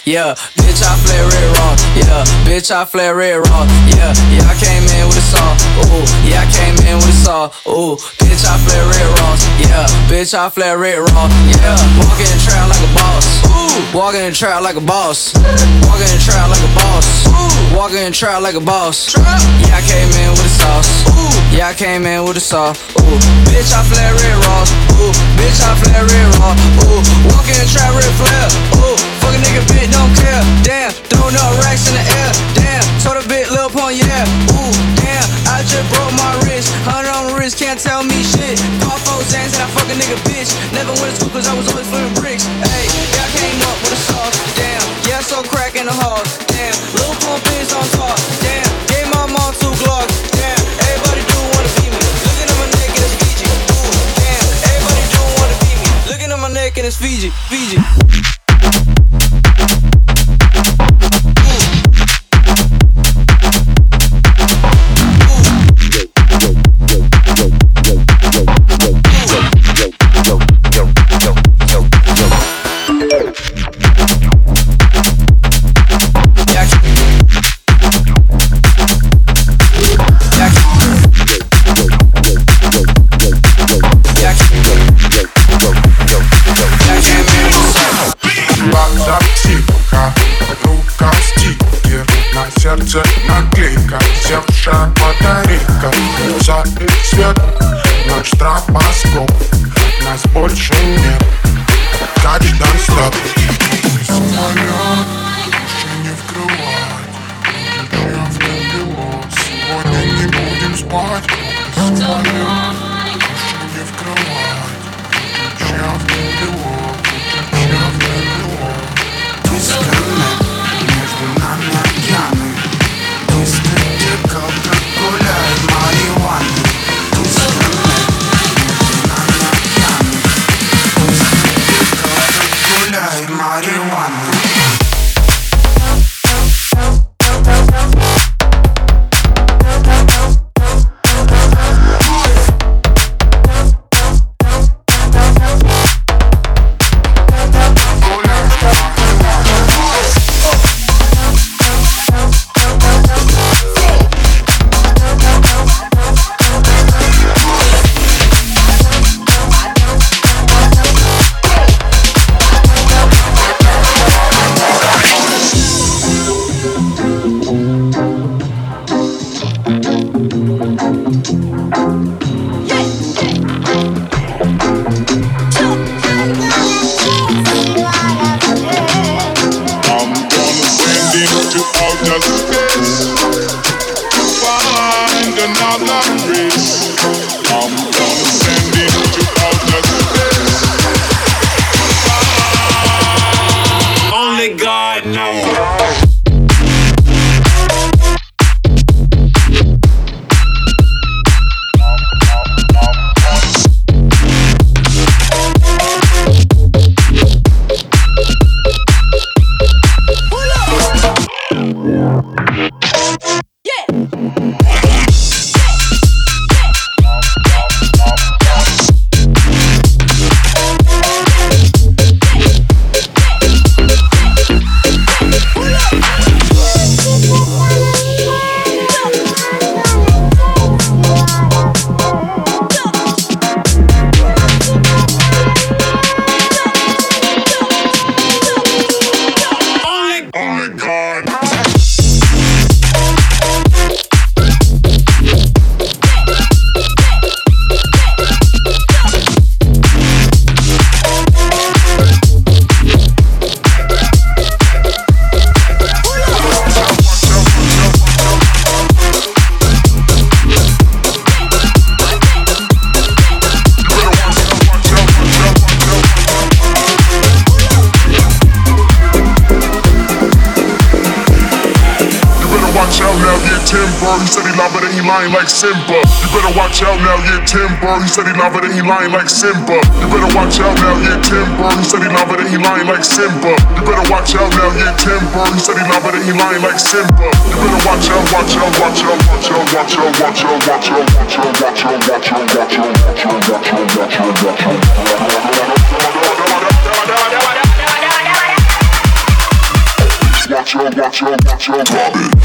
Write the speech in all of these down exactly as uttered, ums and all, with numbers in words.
Yeah, bitch, I flare red raw. Yeah, bitch, I flare red raw. Yeah, yeah, I came in with a saw. Ooh, yeah, I came in with a saw. Ooh, bitch, I flare red raw. Yeah, bitch, I flare red raw. Yeah, walking in the trap like a boss. Ooh, walking in the trap like a boss. Walking in the trap like a boss. Ooh, walking in the trap like a boss. Yeah, I came in with a sauce. Ooh, yeah, I came in with a saw. Ooh, bitch, I flare red raw. Ooh, bitch, I flare red raw. Ooh, walking in the trap red flare. Ooh, fuck a nigga, bitch, don't care. Damn, throwing up racks in the air. Damn, told a bit, lil' pun, yeah. Ooh, damn, I just broke my wrist. Hundred on the wrist, can't tell me shit. Call four Zans and I fuck a nigga, bitch. Never went to school cause I was always flipping bricks. Hey, yeah, I came up with a sauce. Damn, yeah, so crack in the hall. Damn, lil' pump is on top. Damn, gave my mom two Glocks. Damn, everybody do wanna be me. Looking at my neck and it's Fiji. Ooh, damn, everybody do wanna be me. Looking at my neck and it's Fiji, Fiji. Наклейка, севшая батарейка. Жарит свет, ночь стробоскоп. Нас больше нет, touchdown stop. Самолет, еще не вкрывать. Ключи автопилот, сегодня не будем спать. Самолет, еще не вкрывать. Ключи автопилот, ключи автопилот. Дисконнект между нами океаны. Дискотека, как гуляет марихуана. Дисконнект между нами океаны. Дискотека, как гуляет марихуана. He said he love it and he lying like Simba. You better watch out now, yeah, Timber. He said he love it and he lying like Simba. You better watch out now, yeah, Timber. He said he love it and he lying like Simba. You better watch out now, yeah, Timber. He said he love it and he lying like Simba. You better watch out, watch out, watch out, watch out, watch out, watch out, watch out, watch out, watch out, watch out, watch out, watch out, watch out, watch out, watch out. watch out, watch out, watch out, drop it.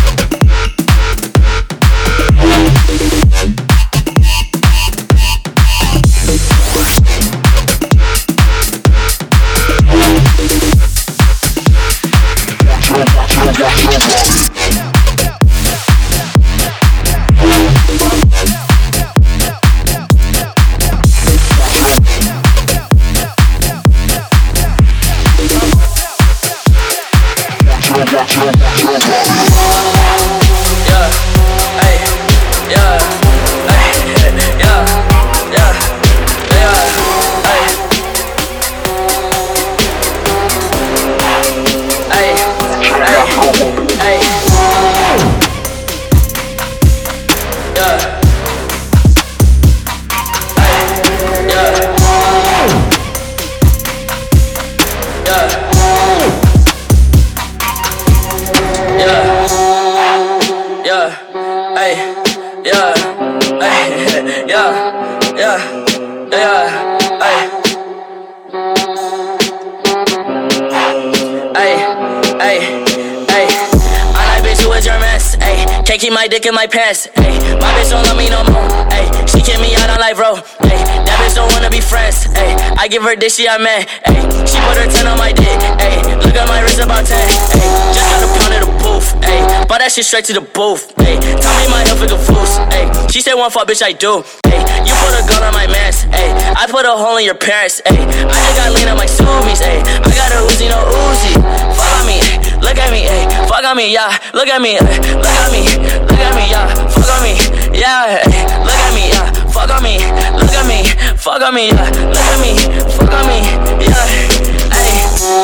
Dick in my pants, ayy. My bitch don't love me no more, ayy. She kick me out on life, bro, ayy. That bitch don't wanna be friends, ayy. I give her dick, she I man, ayy. She put her ten on my dick, ayy. Look at my wrist about ten, ayy. Just got a pound of the booth, ayy. Bought that shit straight to the booth, ayy. Tell me my health is a fool, ayy. She said one fuck, bitch, I do, ayy. You put a gun on my mans, ayy. I put a hole in your parents, ayy. I just got lean on my zoomies, ayy. I got a Uzi, no Uzi. Fuck on me, look at me, ayy. Fuck on me, yeah. Look at me, ayy. Look at me, look at me, yeah. Fuck on me, yeah. Ayy. Look at me, yeah. Fuck on me, look at me. Fuck on me, yeah. Look at me, fuck on me, yeah. Ayy.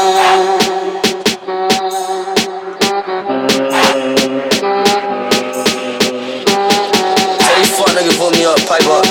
Tell these fuck niggas pull me up, pipe up.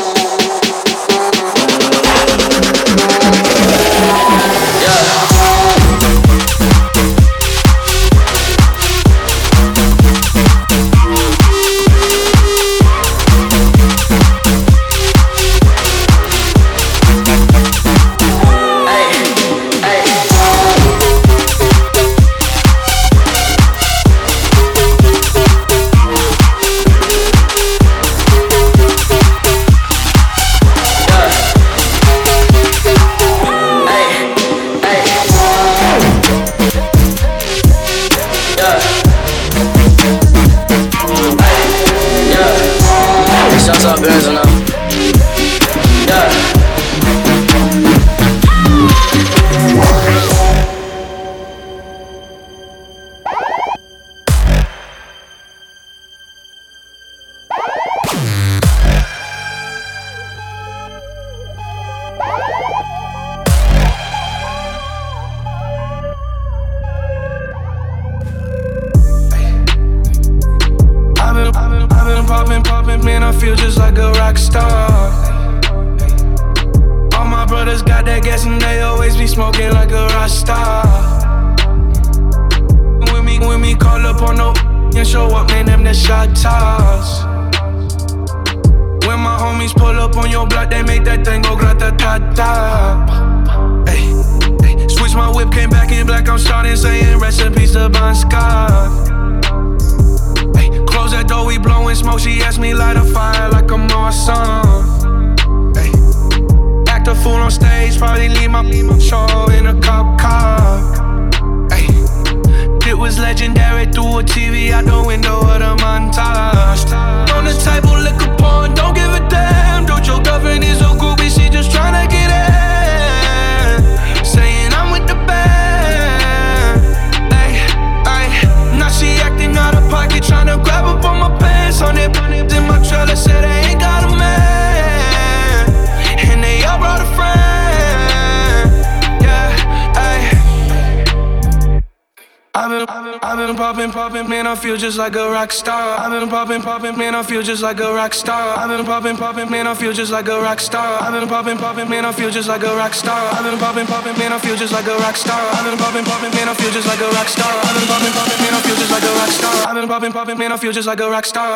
feel just like a rock star. I've been popping, popping, man, I feel just like a rock star. I've been popping, popping, man, I feel just like a rock star. I've been popping, popping, man, I feel just like a rock star. I've been popping, popping, man, I feel just like a rock star. I've been popping, popping, man, I feel just like a rock star. I've been popping, popping, man, I feel just like a rock star. I've been popping, popping, man, I feel just like a rock star.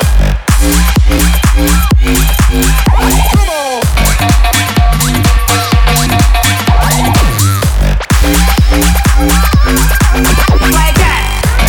Come on. Like that.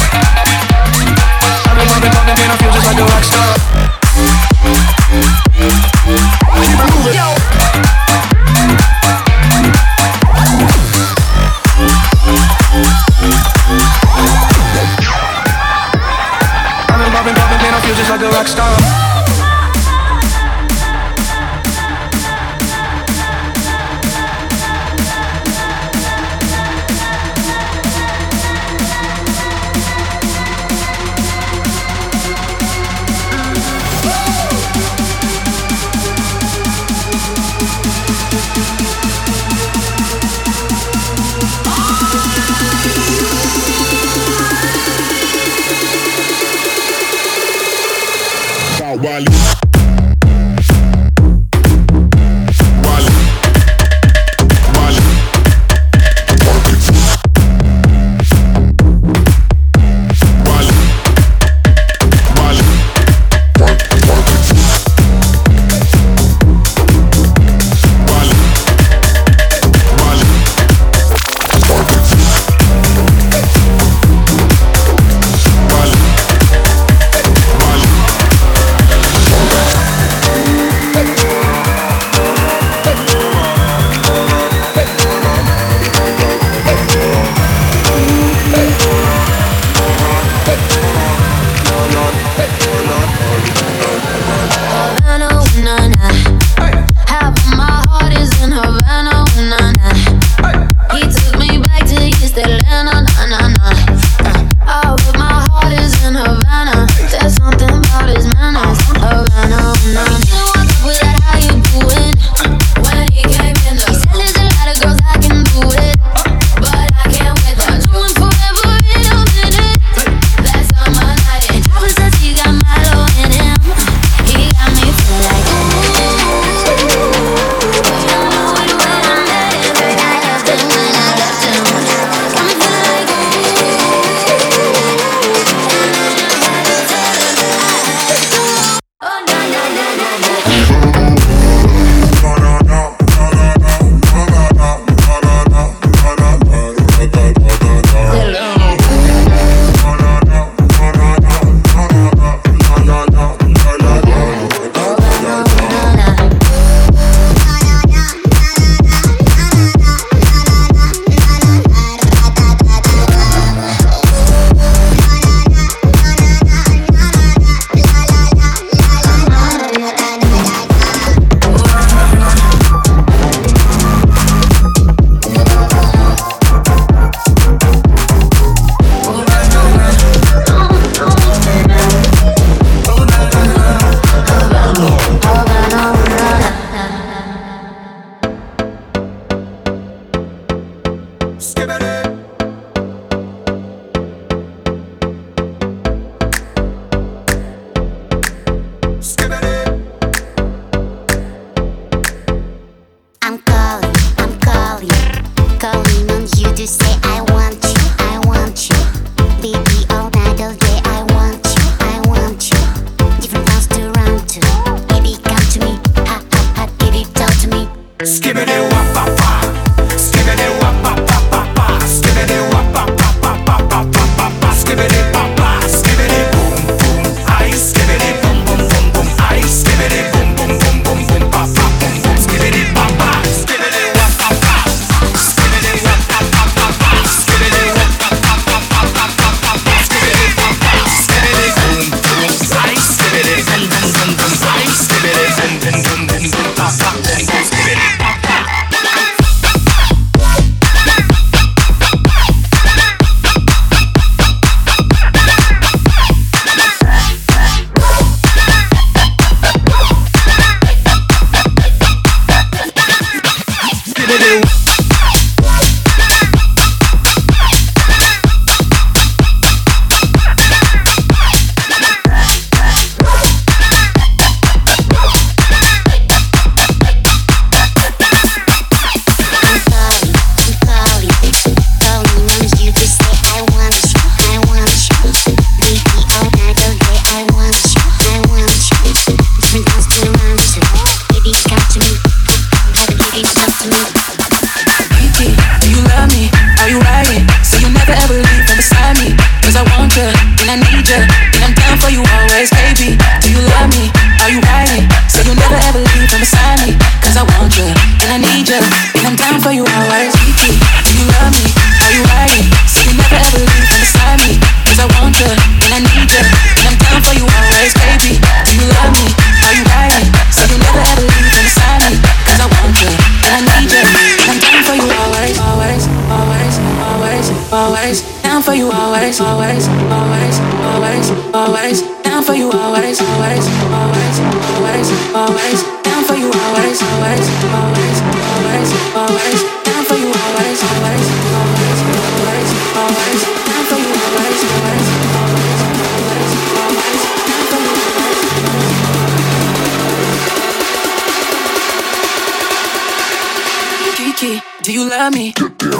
Do you love me?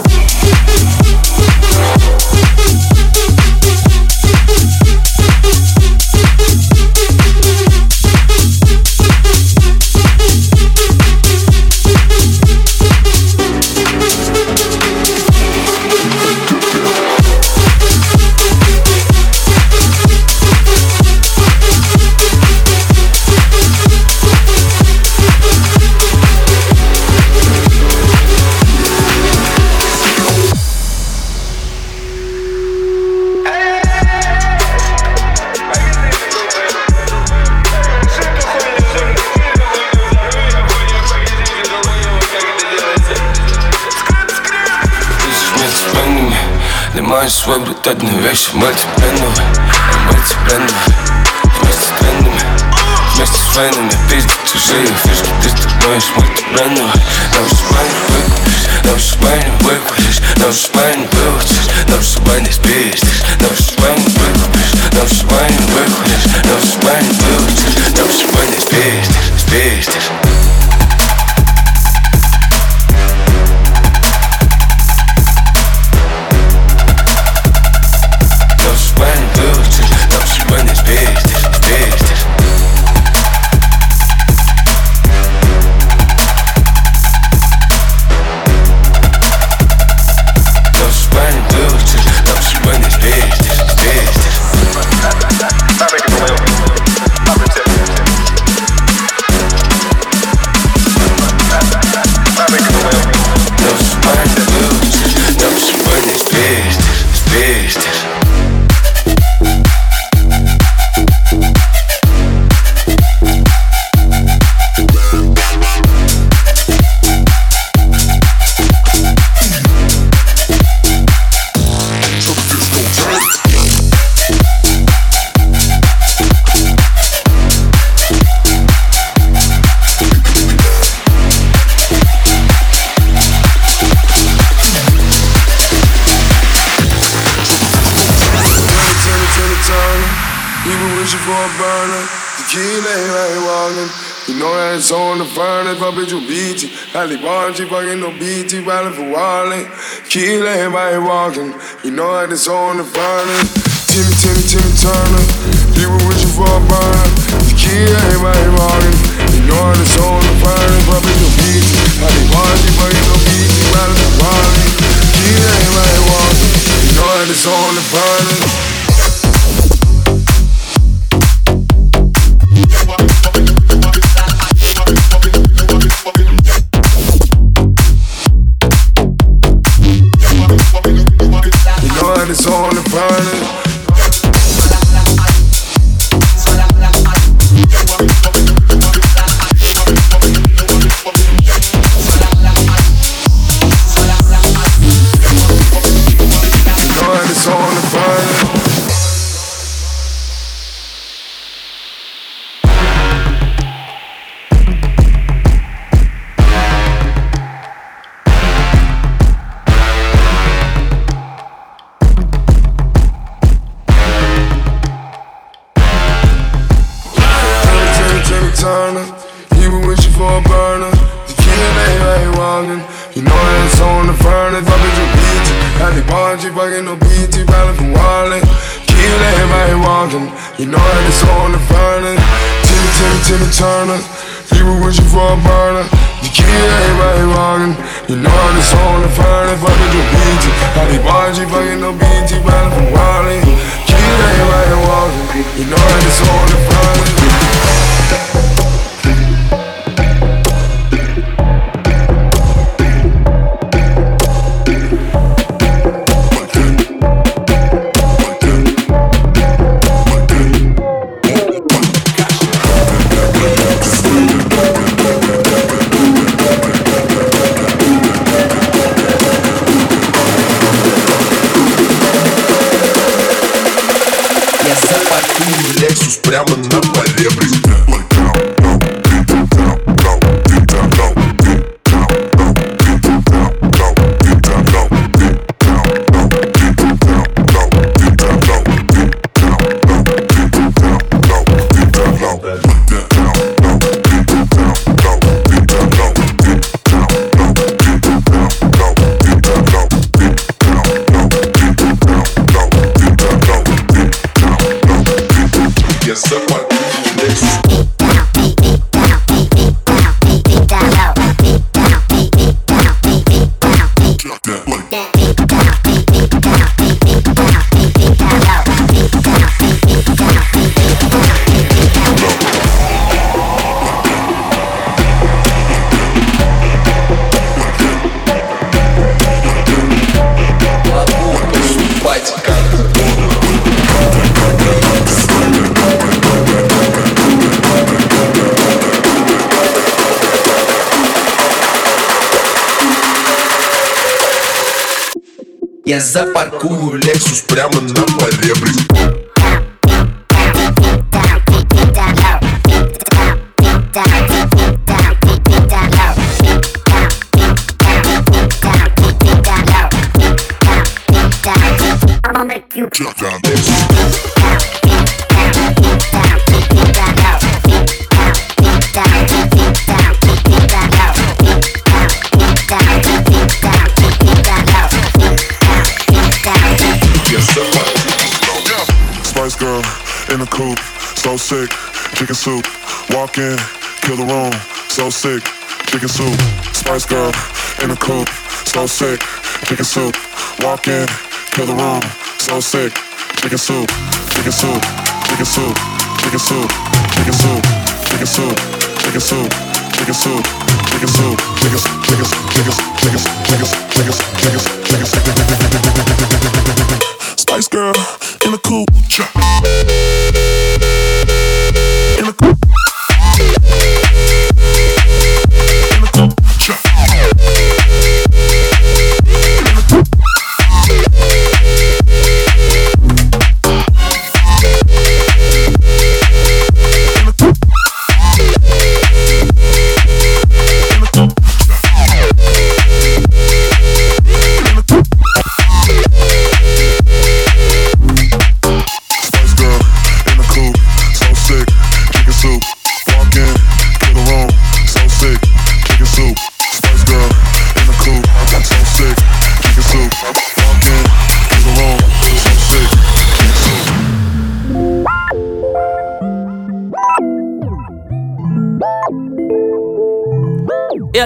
Свой брутальную вещь, мультиплендовый, мультиплендовый. Вместе с трендами, вместе с фэнами. Пиздят чужие фишки, ты становишь мультиплендовый. На вышибане выкупишь, на вышибане выкупишь, на вышибане выучишь, на вышибане спиздишь, на вышибане выкупишь, на вышибане выкупишь, на вышибане выучишь, на вышибане спиздишь, спиздишь. Alley bar, she fucking no B T, riding for Wally. Kill everybody walking, you know that it's on the furnace. Timmy, Timmy, Timmy Turner, people wishing for a burner. You kill everybody walking, you know that it's on the furnace. Probably no B T, alley bar, she fucking no B T, riding for Wally. Kill everybody walking, you know that it's on the furnace. It's on the burner. You know that it's on the burner. Timmy, Timmy, Timmy Turner. People wishing for a burner. You kill everybody walking. You know that it's on the burner. Fucking your B T. Alley bar, she fucking no B T. Riding from Wally. Kill everybody walking. You know that it's on the burner. Прямо на поле. Я запаркую Lexus прямо на поребрик. I'ma make you jump down this. Spice Girl in the coupe, so sick, chicken soup. Walk in, kill the room, so sick, chicken soup. Spice Girl in the coupe, so sick, chicken soup. Walk in, kill the room, so sick, chicken soup, chicken soup, chicken soup, chicken soup, chicken soup, chicken soup, chicken soup, chicken soup, chicken soup, chicken chicken chicken chicken chicken chicken chicken chicken. Spice Girl in the coupe, in the coupe, in the coupe. Yeah.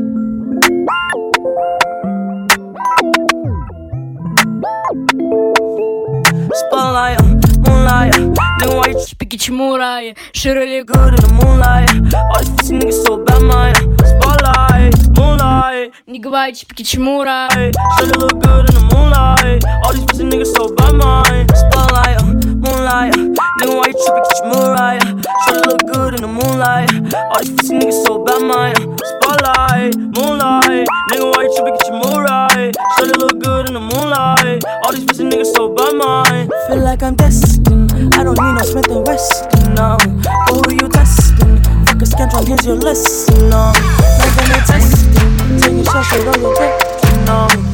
Spotlight, moonlight. Nigga, why you speaking Chimuraya? Shit really good in the moonlight. All these pussy niggas so bad, man. Spotlight, moonlight. Nigga, why you speaking Chimuraya? Shit look good in the moonlight. All these pussy niggas so bad, man. Spotlight, moonlight. Nigga, why you speaking Chimuraya? Shit look good in the moonlight. All these pussy niggas so bad, man. Spotlight, moonlight. Nigga, why you trippin', get your mood right? Shawty look good in the moonlight. All these pussy niggas so by mine. Feel like I'm destined. I don't need no Smith and Weston, no. But who you testing? Fuck a scantron, here's your lesson, no. Nothing they testing. Take your shot, shit on your dick, no.